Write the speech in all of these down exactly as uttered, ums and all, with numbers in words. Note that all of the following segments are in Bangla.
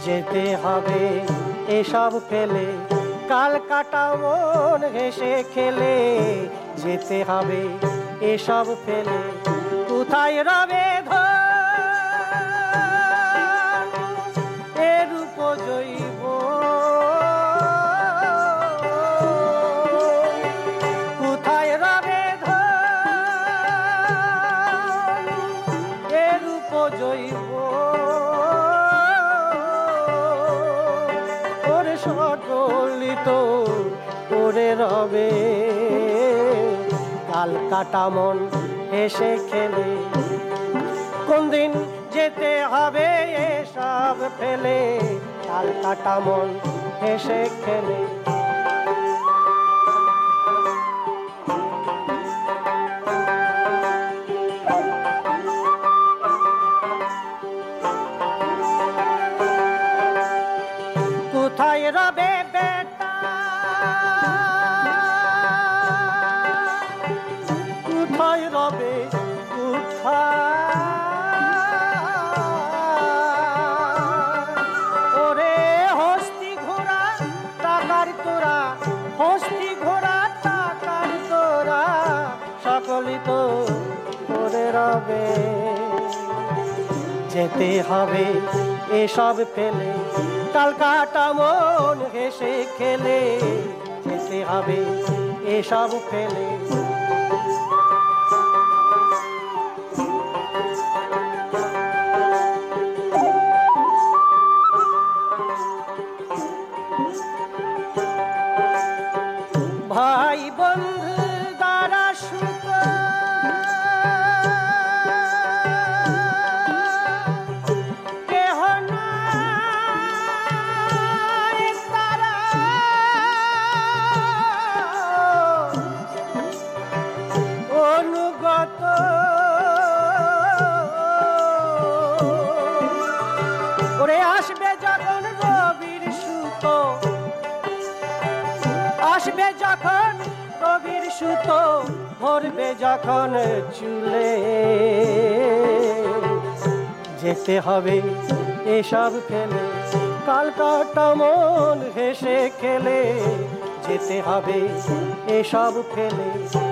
যেতে হবে এসব ফেলে, কাল কাটা মন হেসে খেলে। যেতে হবে এসব ফেলে, কোথায় রবে ধন এর উপজৈব, কোথায় রবে ধন এর উপজৈব। ওরে সকলই তো পড়ে রবে, কাল কাটা মন হেসে খেলে। কোন দিন যেতে হবে এসব ফেলে, কাল কাটা মন হেসে খেলে। কোথায় রবে বেটা, কোথায় রবে ওরে হস্তি ঘোড়া টাকার তোরা, হস্তি ঘোড়া টাকার তোরা। সকলই তো পড়ে রবে, যেতে হবে এসব ফেলে, কাল কাটা মন হেসে খেলে। যেতে হবে এসব ফেলে। ভাই বন্ধু দ্বারা সুখ, কেহ নাই তারা। অনুগত করে আসবে যখন রবির সুত, আসবে যখন রবির সুত, ভরবে যখন চুলে। যেতে হবে এসব ফেলে, কাল কাটা মন হেসে খেলে। যেতে হবে এসব ফেলে।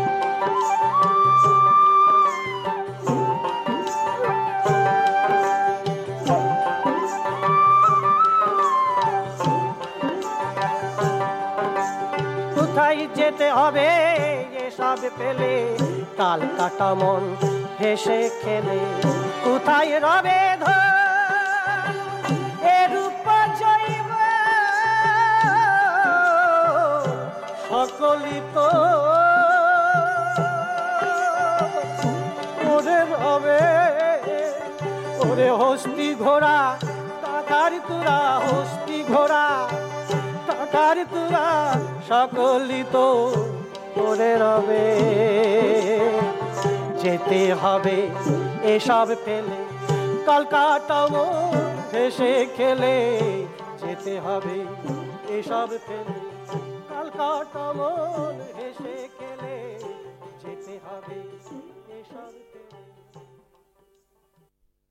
কোথায় যেতে হবে এসব ফেলে, কাল কাটা মন হেসে খেলে। কোথায় রবে ধন এর উপজৈব, সকলই তো পড়ে রবে। ওরে হস্তি ঘোড়া টাকার তোরা, হস্তি ঘোড়া টাকার তোরা। সকলই তো পড়ে রবে, যেতে হবে এসব ফেলে, কাল কাটা মন হেসে খেলে। যেতে হবে এসব ফেলে, কাল কাটা মন হেসে খেলে।